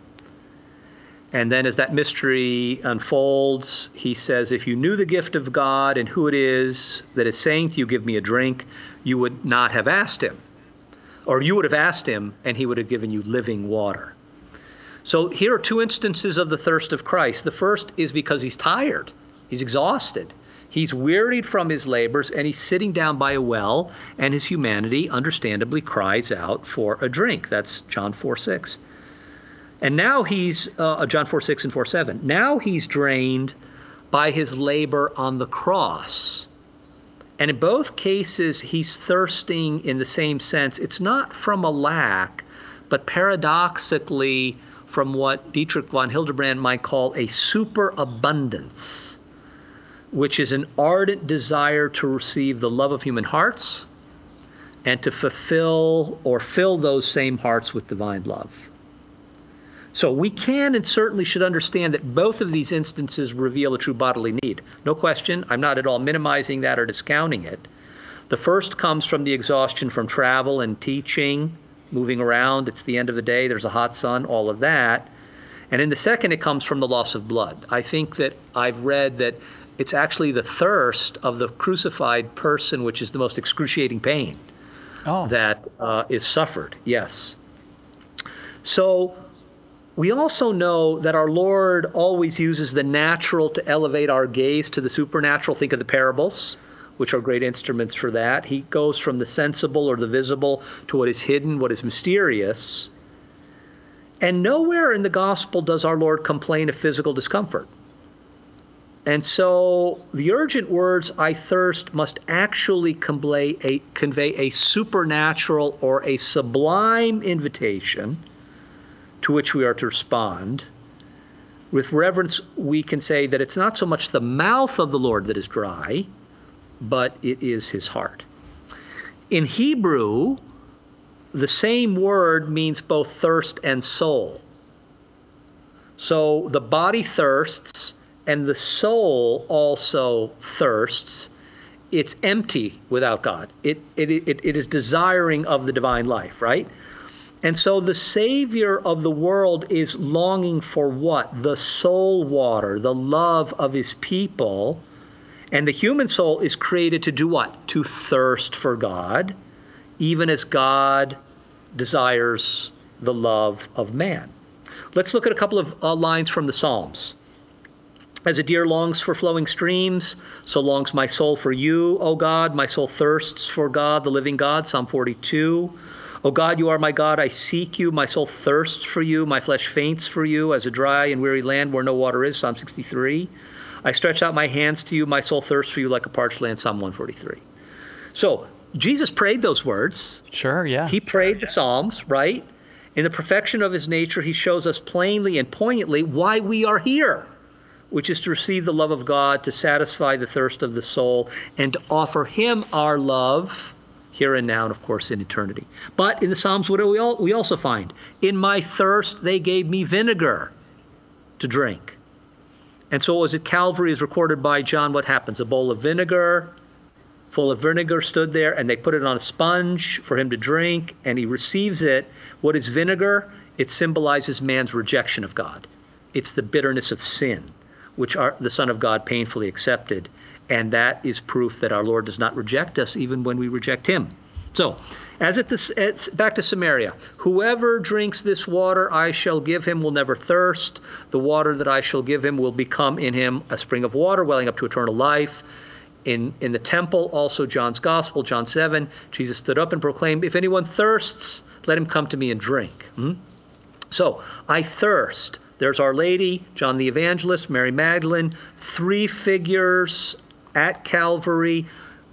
And then as that mystery unfolds, he says, if you knew the gift of God and who it is that is saying to you, give me a drink, you would not have asked him. Or you would have asked him, and he would have given you living water. So here are two instances of the thirst of Christ. The first is because he's tired. He's exhausted. He's wearied from his labors, and he's sitting down by a well, and his humanity understandably cries out for a drink. That's John four six. And now he's, uh, John four six and four seven. Now he's drained by his labor on the cross. And in both cases, he's thirsting in the same sense. It's not from a lack, but paradoxically, from what Dietrich von Hildebrand might call a superabundance, which is an ardent desire to receive the love of human hearts and to fulfill or fill those same hearts with divine love. So we can and certainly should understand that both of these instances reveal a true bodily need. No question, I'm not at all minimizing that or discounting it. The first comes from the exhaustion from travel and teaching, moving around, it's the end of the day, there's a hot sun, all of that. And in the second, it comes from the loss of blood. I think that I've read that it's actually the thirst of the crucified person which is the most excruciating pain oh. that uh, is suffered, yes. So we also know that our Lord always uses the natural to elevate our gaze to the supernatural. Think of the parables, which are great instruments for that. He goes from the sensible or the visible to what is hidden, what is mysterious. And nowhere in the gospel does our Lord complain of physical discomfort. And so the urgent words, I thirst, must actually convey a, convey a supernatural or a sublime invitation to which we are to respond. With reverence, we can say that it's not so much the mouth of the Lord that is dry, but it is his heart. In Hebrew, the same word means both thirst and soul. So the body thirsts and the soul also thirsts. It's empty without God. It, it, it, it is desiring of the divine life, right? And so the Savior of the world is longing for what? The soul water, the love of his people. And the human soul is created to do what? To thirst for God, even as God desires the love of man. Let's look at a couple of uh, lines from the Psalms. As a deer longs for flowing streams, so longs my soul for you, O God. My soul thirsts for God, the living God, Psalm forty-two. O God, you are my God, I seek you. My soul thirsts for you. My flesh faints for you as a dry and weary land where no water is, Psalm sixty-three. I stretch out my hands to you. My soul thirsts for you like a parched land, Psalm one forty-three. So Jesus prayed those words. Sure, yeah. He prayed the Psalms, right? In the perfection of his nature, he shows us plainly and poignantly why we are here, which is to receive the love of God, to satisfy the thirst of the soul, and to offer him our love here and now, and of course in eternity. But in the Psalms, what do we all we also find? In my thirst, they gave me vinegar to drink. And so as at Calvary is recorded by John, what happens? A bowl of vinegar, full of vinegar stood there, and they put it on a sponge for him to drink, and he receives it. What is vinegar? It symbolizes man's rejection of God. It's the bitterness of sin, which our, the Son of God painfully accepted. And that is proof that our Lord does not reject us even when we reject him. So, as at this, it's back to Samaria. Whoever drinks this water I shall give him will never thirst. The water that I shall give him will become in him a spring of water welling up to eternal life. In, in the temple, also John's Gospel, John seven, Jesus stood up and proclaimed, if anyone thirsts, let him come to me and drink. Hmm? So, I thirst. There's Our Lady, John the Evangelist, Mary Magdalene, three figures at Calvary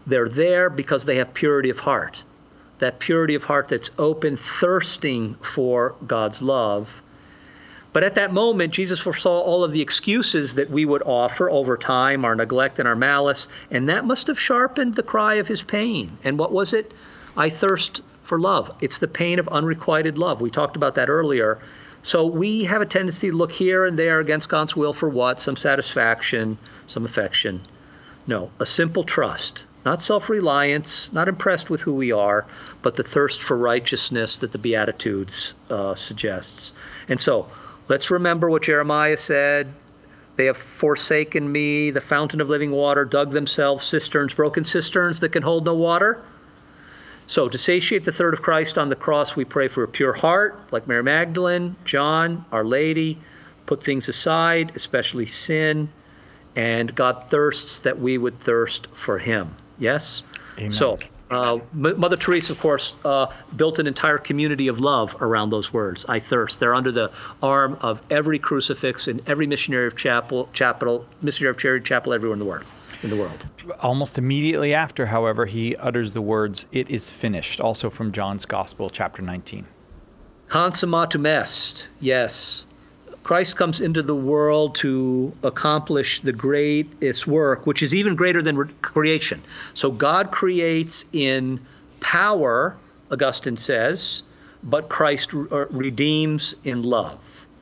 They're there because they have purity of heart. That purity of heart that's open, thirsting for God's love. But at that moment, Jesus foresaw all of the excuses that we would offer over time, our neglect and our malice, and that must have sharpened the cry of his pain. And what was it? I thirst for love. It's the pain of unrequited love. We talked about that earlier. So we have a tendency to look here and there against God's will for what? Some satisfaction, some affection. No, a simple trust. Not self-reliance, not impressed with who we are, but the thirst for righteousness that the Beatitudes uh, suggests. And so, let's remember what Jeremiah said. They have forsaken me, the fountain of living water, dug themselves cisterns, broken cisterns that can hold no water. So to satiate the thirst of Christ on the cross, we pray for a pure heart, like Mary Magdalene, John, Our Lady, put things aside, especially sin, and God thirsts that we would thirst for him. Yes? Amen. So uh, Mother Teresa, of course, uh, built an entire community of love around those words, I thirst. They're under the arm of every crucifix in every missionary of chapel, chapel, missionary of charity chapel everywhere in the world. In the world. Almost immediately after, however, he utters the words, it is finished, also from John's Gospel, chapter nineteen. Consummatum est, yes. Christ comes into the world to accomplish the greatest work, which is even greater than re- creation. So God creates in power, Augustine says, but Christ re- redeems in love.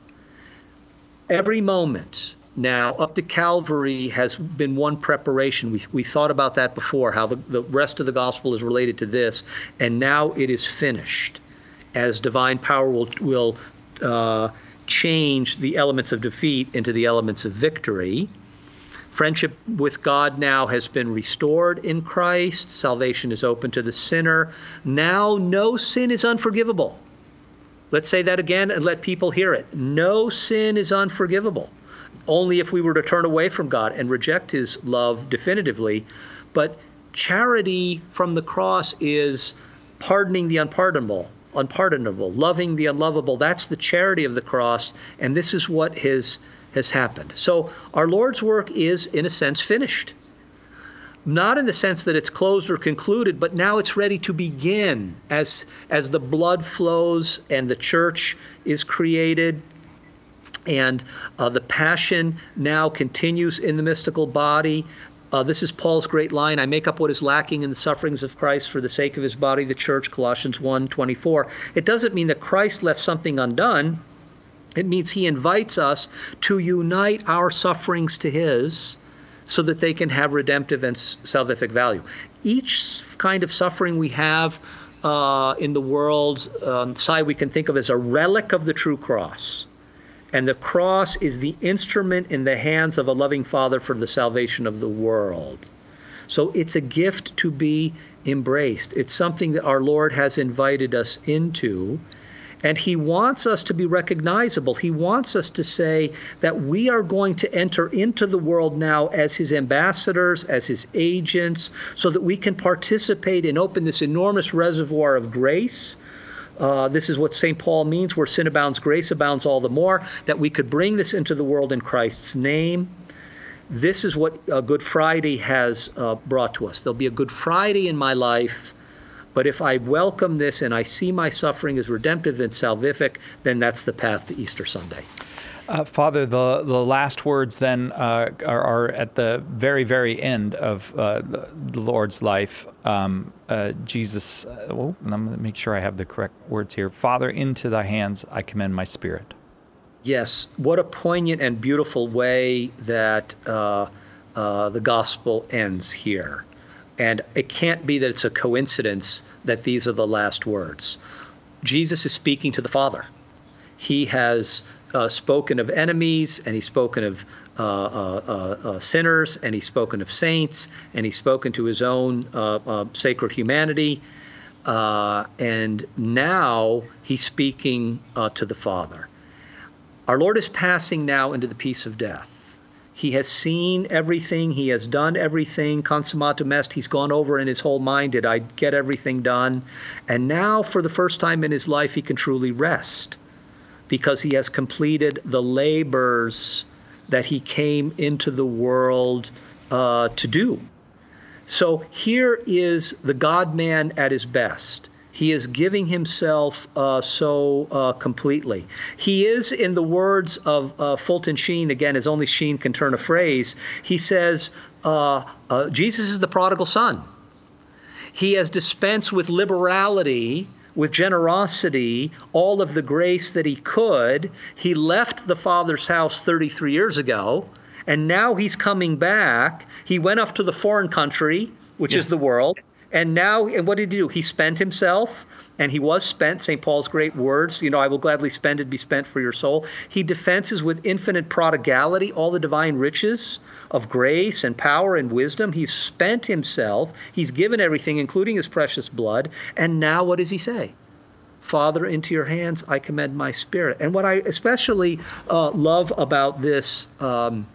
Every moment now up to Calvary has been one preparation. We we thought about that before, how the, the rest of the gospel is related to this, and now it is finished, as divine power will will uh, change the elements of defeat into the elements of victory. Friendship with God now has been restored in Christ. Salvation is open to the sinner. Now no sin is unforgivable. Let's say that again and let people hear it. No sin is unforgivable. Only if we were to turn away from God and reject his love definitively. But charity from the cross is pardoning the unpardonable. unpardonable, loving the unlovable. That's the charity of the cross, and this is what has, has happened. So our Lord's work is, in a sense, finished. Not in the sense that it's closed or concluded, but now it's ready to begin as, as the blood flows and the church is created, and uh, the passion now continues in the mystical body. Uh, this is Paul's great line, I make up what is lacking in the sufferings of Christ for the sake of his body, the church, Colossians one twenty-four. It doesn't mean that Christ left something undone. It means he invites us to unite our sufferings to his so that they can have redemptive and salvific value. Each kind of suffering we have uh, in the world um, side we can think of as a relic of the true cross. And the cross is the instrument in the hands of a loving Father for the salvation of the world. So it's a gift to be embraced. It's something that our Lord has invited us into. And he wants us to be recognizable. He wants us to say that we are going to enter into the world now as his ambassadors, as his agents, so that we can participate and open this enormous reservoir of grace. Uh, this is what Saint Paul means, where sin abounds, grace abounds all the more, that we could bring this into the world in Christ's name. This is what uh, Good Friday has uh, brought to us. There'll be a Good Friday in my life, but if I welcome this and I see my suffering as redemptive and salvific, then that's the path to Easter Sunday. Uh, Father, the, the last words then uh, are, are at the very, very end of uh, the, the Lord's life. Um, uh, Jesus, uh, oh, and I'm going to make sure I have the correct words here. Father, into thy hands I commend my spirit. Yes, what a poignant and beautiful way that uh, uh, the gospel ends here. And it can't be that it's a coincidence that these are the last words. Jesus is speaking to the Father. He has uh, spoken of enemies, and he's spoken of uh, uh, uh, uh, sinners, and he's spoken of saints, and he's spoken to his own uh, uh, sacred humanity. Uh, and now he's speaking uh, to the Father. Our Lord is passing now into the peace of death. He has seen everything. He has done everything. Consummatum est. He's gone over in his whole mind. Did I get everything done? And now, for the first time in his life, he can truly rest because he has completed the labors that he came into the world uh, to do. So here is the God-man at his best. He is giving himself uh, so uh, completely. He is, in the words of uh, Fulton Sheen, again, as only Sheen can turn a phrase, he says, uh, uh, Jesus is the prodigal son. He has dispensed with liberality, with generosity, all of the grace that he could. He left the Father's house thirty-three years ago, and now he's coming back. He went off to the foreign country, which yeah. is the world. And now, and what did he do? He spent himself, and he was spent, Saint Paul's great words, you know, I will gladly spend it, be spent for your soul. He defenses with infinite prodigality all the divine riches of grace and power and wisdom. He's spent himself. He's given everything, including his precious blood. And now what does he say? Father, into your hands I commend my spirit. And what I especially uh, love about this, um,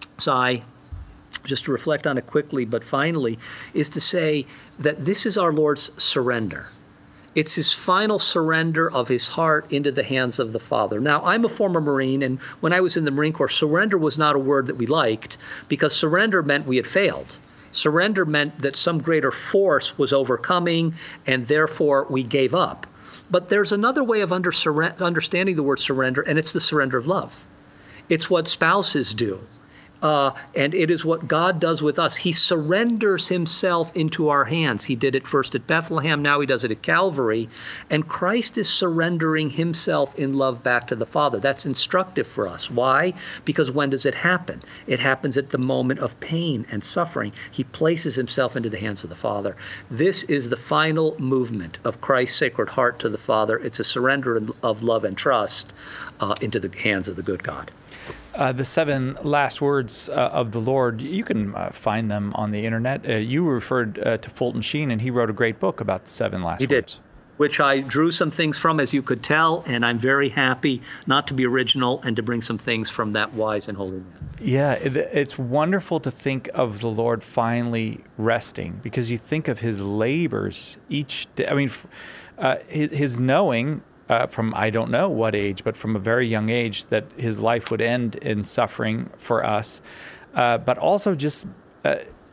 Cy, just to reflect on it quickly, but finally, is to say that this is our Lord's surrender. It's his final surrender of his heart into the hands of the Father. Now, I'm a former Marine, and when I was in the Marine Corps, surrender was not a word that we liked, because surrender meant we had failed. Surrender meant that some greater force was overcoming, and therefore we gave up. But there's another way of under surre- understanding the word surrender, and it's the surrender of love. It's what spouses do. Uh, and it is what God does with us. He surrenders himself into our hands. He did it first at Bethlehem. Now he does it at Calvary. And Christ is surrendering himself in love back to the Father. That's instructive for us. Why? Because when does it happen? It happens at the moment of pain and suffering. He places himself into the hands of the Father. This is the final movement of Christ's Sacred Heart to the Father. It's a surrender of love and trust uh, into the hands of the good God. Uh, the seven last words uh, of the Lord, you can uh, find them on the internet. Uh, you referred uh, to Fulton Sheen, and he wrote a great book about the seven last he words. Did, which I drew some things from, as you could tell, and I'm very happy not to be original and to bring some things from that wise and holy man. Yeah, it, it's wonderful to think of the Lord finally resting, because you think of his labors each day. I mean, uh, his, his knowing Uh, from I don't know what age, but from a very young age, that his life would end in suffering for us. Uh, but also just, uh,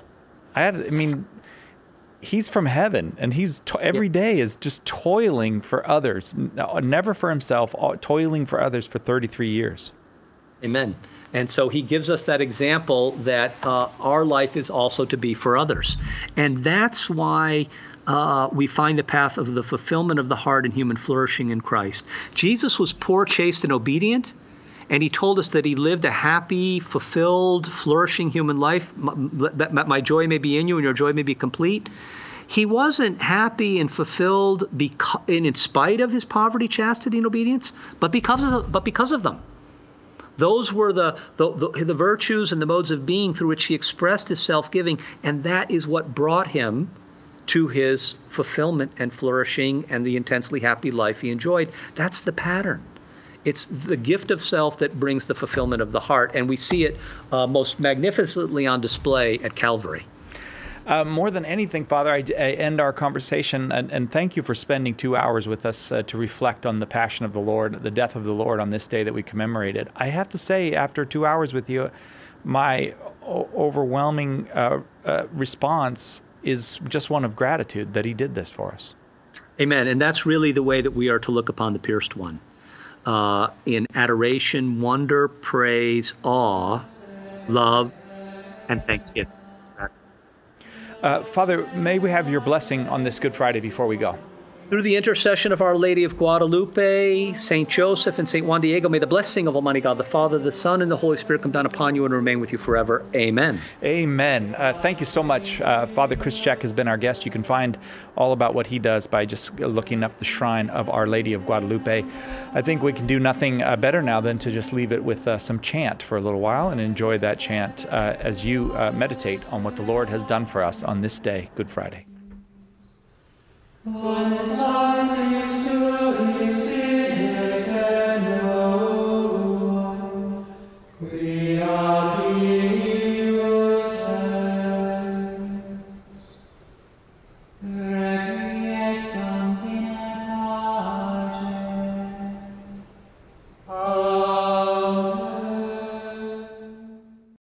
I had, I mean, he's from heaven, and he's to- every day is just toiling for others, never for himself, toiling for others for thirty-three years. Amen. And so he gives us that example that uh, our life is also to be for others. And that's why Uh, we find the path of the fulfillment of the heart and human flourishing in Christ. Jesus was poor, chaste, and obedient, and he told us that he lived a happy, fulfilled, flourishing human life, that my joy may be in you and your joy may be complete. He wasn't happy and fulfilled because, in spite of his poverty, chastity, and obedience, but because of, but because of them. Those were the, the, the, the virtues and the modes of being through which he expressed his self-giving, and that is what brought him to his fulfillment and flourishing and the intensely happy life he enjoyed. That's the pattern. It's the gift of self that brings the fulfillment of the heart, and we see it uh, most magnificently on display at Calvary. Uh, more than anything, Father, I, I end our conversation, and, and thank you for spending two hours with us uh, to reflect on the passion of the Lord, the death of the Lord on this day that we commemorated. I have to say, after two hours with you, my o- overwhelming uh, uh, response is just one of gratitude that he did this for us. Amen. And that's really the way that we are to look upon the pierced one. Uh, in adoration, wonder, praise, awe, love, and thanksgiving. Uh, Father, may we have your blessing on this Good Friday before we go. Through the intercession of Our Lady of Guadalupe, Saint Joseph, and Saint Juan Diego, may the blessing of Almighty God, the Father, the Son, and the Holy Spirit come down upon you and remain with you forever. Amen. Amen. Uh, thank you so much. Uh, Father Chris Check has been our guest. You can find all about what he does by just looking up the shrine of Our Lady of Guadalupe. I think we can do nothing uh, better now than to just leave it with uh, some chant for a little while and enjoy that chant uh, as you uh, meditate on what the Lord has done for us on this day, Good Friday. One